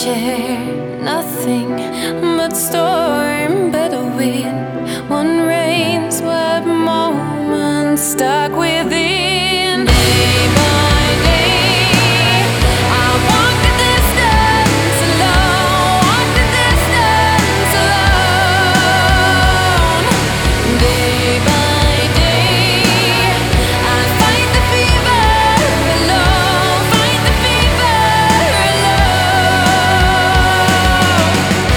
share nothing but storm, bitter wind. One rain swept moment stuck within. Day by day, I walk the distance alone, walk the distance alone. Day by day, I fight the fever alone, fight the fever alone.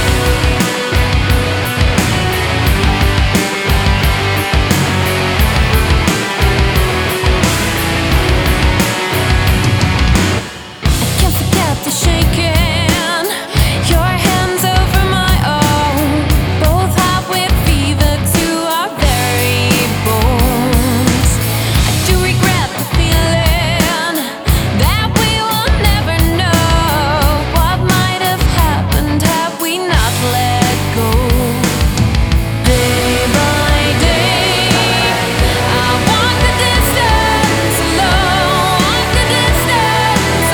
I can't forget the shaking, your hands over my own. Both hot with fever to our very bones. I do regret the feeling that we will never know what might have happened had we not let go. Day by day, I walk the distance alone, walk the distance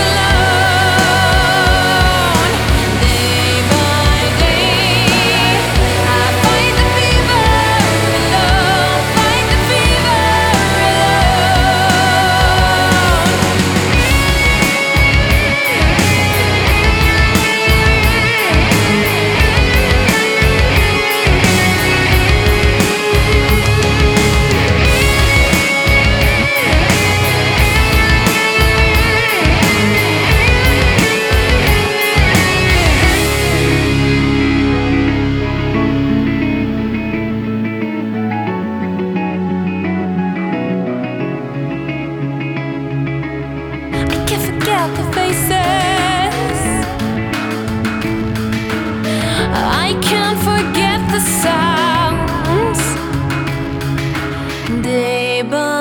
alone. Day by day, I fight the fever alone, fight the fever I can't forget the faces, I can't forget the sounds. Day by